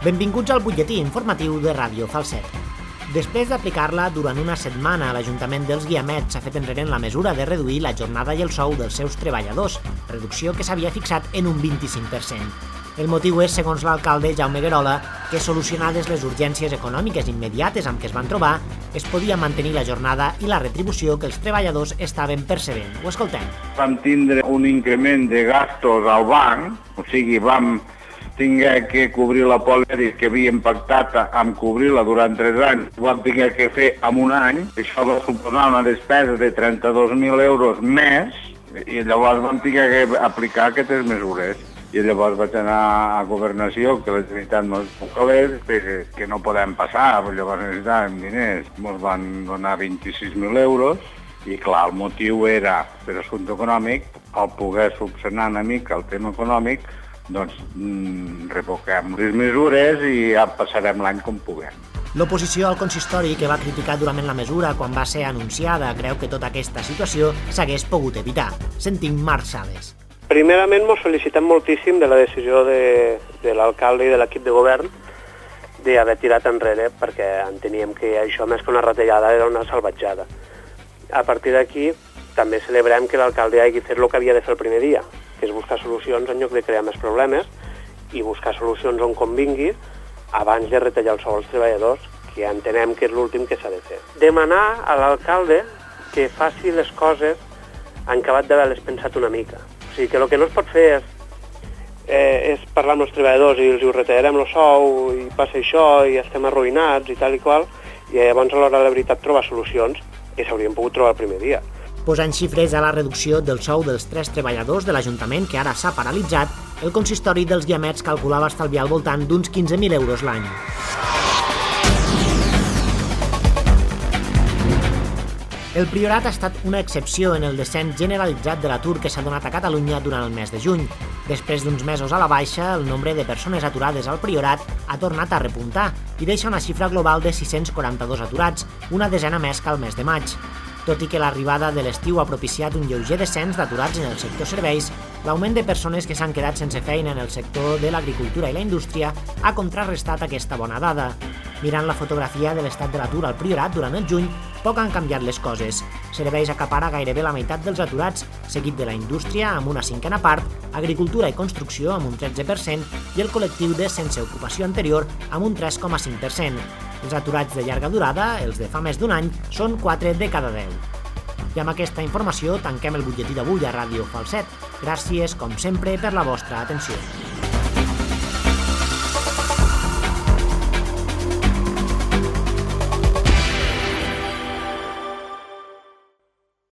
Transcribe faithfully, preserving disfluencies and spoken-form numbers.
Benvinguts al butlletí informatiu de Ràdio Falset. Després d'aplicar-la durant una setmana, l'Ajuntament dels Guiamets s'ha fet enrere en la mesura de reduir la jornada i el sou dels seus treballadors, reducció que s'havia fixat en un vint-i-cinc per cent. El motiu és, segons l'alcalde Jaume Guerola, que solucionades les urgències econòmiques immediates amb què es van trobar, es podia mantenir la jornada i la retribució que els treballadors estaven percebent. Ho escoltem. Vam tindre un increment de gastos al banc, o sigui, vam tingué que cobrir la pòlisi que havíem pactat amb cobrir-la durant tres anys, ho vam tingué que fer en un any, això va suposar una despesa de trenta-dos mil euros més, i llavors vam tingué que aplicar aquestes mesures. I llavors vaig anar a Governació, que la Generalitat no és poc calés, que no podem passar, llavors necessitàvem diners. Ens van donar vint-i-sis mil euros, i clar, el motiu era, per assumpte econòmic, al poder subsanar una mica el tema econòmic, doncs mm, revoquem les mesures i ja passarem l'any com puguem. L'oposició al consistori, que va criticar durament la mesura quan va ser anunciada, creu que tota aquesta situació s'hagués pogut evitar. Sentim Marc Sales. Primerament, ens felicitem moltíssim de la decisió de, de l'alcalde i de l'equip de govern d'haver tirat enrere, perquè enteníem que això, més que una retallada, era una salvatjada. A partir d'aquí, també celebrem que l'alcalde hagi fet el que havia de fer el primer dia, que és buscar solucions en lloc de crear més problemes i buscar solucions on convingui abans de retallar el sou als treballadors, que entenem que és l'últim que s'ha de fer. Demanar a l'alcalde que faci les coses en acabat d'haver-les pensat una mica. O sigui, que el que no es pot fer és, eh, és parlar amb els treballadors i els ho retallarem el sou i passa això i estem arruïnats i tal i qual, i llavors a l'hora de la veritat trobar solucions que s'haurien pogut trobar el primer dia. Posant xifres a la reducció del sou dels tres treballadors de l'Ajuntament, que ara s'ha paralitzat, el consistori dels Guiamets calculava estalviar al voltant d'uns quinze mil euros l'any. El Priorat ha estat una excepció en el descens generalitzat de l'atur que s'ha donat a Catalunya durant el mes de juny. Després d'uns mesos a la baixa, el nombre de persones aturades al Priorat ha tornat a repuntar i deixa una xifra global de sis-cents quaranta-dos aturats, una desena més que al mes de maig. Tot i que l'arribada de l'estiu ha propiciat un lleuger descens d'aturats en el sector serveis, l'augment de persones que s'han quedat sense feina en el sector de l'agricultura i la indústria ha contrarrestat aquesta bona dada. Mirant la fotografia de l'estat de l'atur al Priorat durant el juny, poc han canviat les coses. Serveis acapara gairebé la meitat dels aturats, seguit de la indústria amb una cinquena part, agricultura i construcció amb un tretze per cent i el col·lectiu de sense ocupació anterior amb un tres coma cinc per cent. Els aturats de llarga durada, els de fa més d'un any, són quatre de cada deu. I amb aquesta informació tanquem el butlletí d'avui a Ràdio Falset. Gràcies, com sempre, per la vostra atenció.